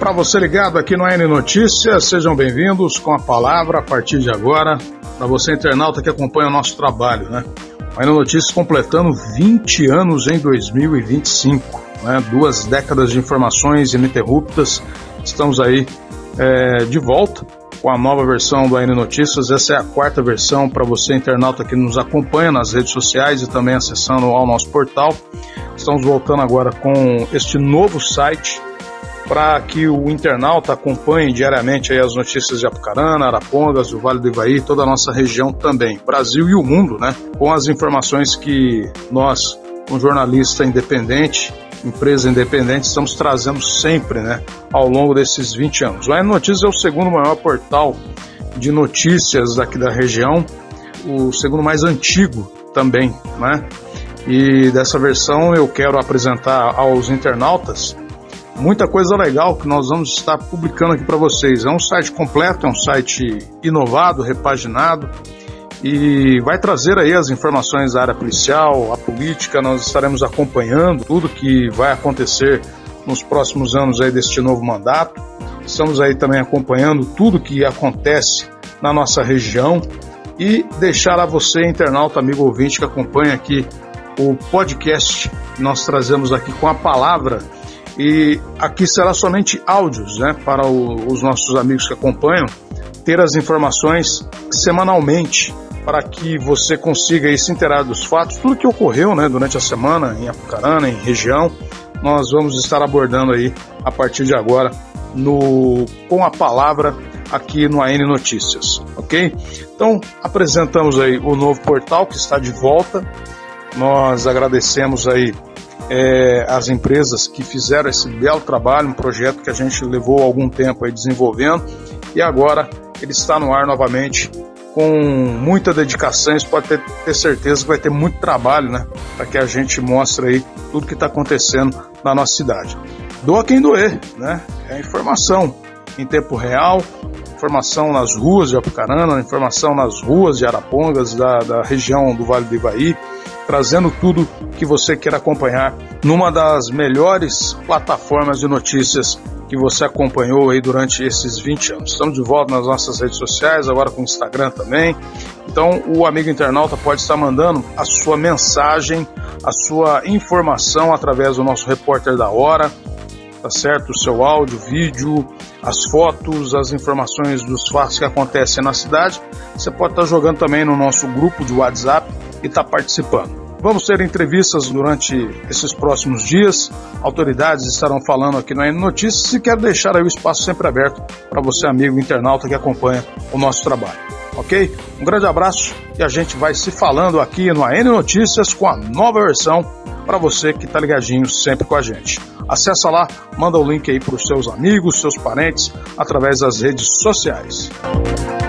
Para você ligado aqui no AN Notícias, sejam bem-vindos com a palavra a partir de agora, para você internauta que acompanha o nosso trabalho, né? O AN Notícias completando 20 anos em 2025, né? 2 décadas de informações ininterruptas, estamos aí de volta com a nova versão do AN Notícias. Essa é a 4ª versão para você internauta que nos acompanha nas redes sociais e também acessando ao nosso portal. Estamos voltando agora com este novo site para que o internauta acompanhe diariamente aí as notícias de Apucarana, Arapongas, do Vale do Ivaí, toda a nossa região também, Brasil e o mundo, né? Com as informações que nós, um jornalista independente, empresa independente, estamos trazendo sempre, né? Ao longo desses 20 anos. O AN Notícias é o segundo maior portal de notícias aqui da região, o segundo mais antigo também, né? E dessa versão eu quero apresentar aos internautas muita coisa legal que nós vamos estar publicando aqui para vocês. É um site completo, é um site inovado, repaginado e vai trazer aí as informações da área policial, a política. Nós estaremos acompanhando tudo que vai acontecer nos próximos anos aí deste novo mandato. Estamos aí também acompanhando tudo que acontece na nossa região e deixar a você, internauta, amigo ouvinte que acompanha aqui o podcast que nós trazemos aqui com a palavra. E aqui será somente áudios, né, para os nossos amigos que acompanham, ter as informações semanalmente, para que você consiga aí se inteirar dos fatos, tudo que ocorreu, né, durante a semana em Apucarana, em região, nós vamos estar abordando aí a partir de agora com a palavra aqui no AN Notícias, ok? Então, apresentamos aí o novo portal que está de volta. Nós agradecemos aí as empresas que fizeram esse belo trabalho, um projeto que a gente levou algum tempo aí desenvolvendo e agora ele está no ar novamente com muita dedicação. Você pode ter certeza que vai ter muito trabalho, né, para que a gente mostre aí tudo que está acontecendo na nossa cidade. Doa quem doer, né? É informação em tempo real, informação nas ruas de Apucarana, informação nas ruas de Arapongas, da região do Vale do Ivaí, trazendo tudo que você quer acompanhar numa das melhores plataformas de notícias que você acompanhou aí durante esses 20 anos. Estamos de volta nas nossas redes sociais, agora com o Instagram também. Então o amigo internauta pode estar mandando a sua mensagem, a sua informação através do nosso repórter da hora, tá certo? O seu áudio, vídeo, as fotos, as informações dos fatos que acontecem na cidade. Você pode estar jogando também no nosso grupo de WhatsApp e está participando. Vamos ter entrevistas durante esses próximos dias, autoridades estarão falando aqui no AN Notícias e quero deixar aí o espaço sempre aberto para você, amigo internauta que acompanha o nosso trabalho, ok? Um grande abraço e a gente vai se falando aqui no AN Notícias com a nova versão para você que está ligadinho sempre com a gente. Acessa lá, manda o link aí para os seus amigos, seus parentes, através das redes sociais.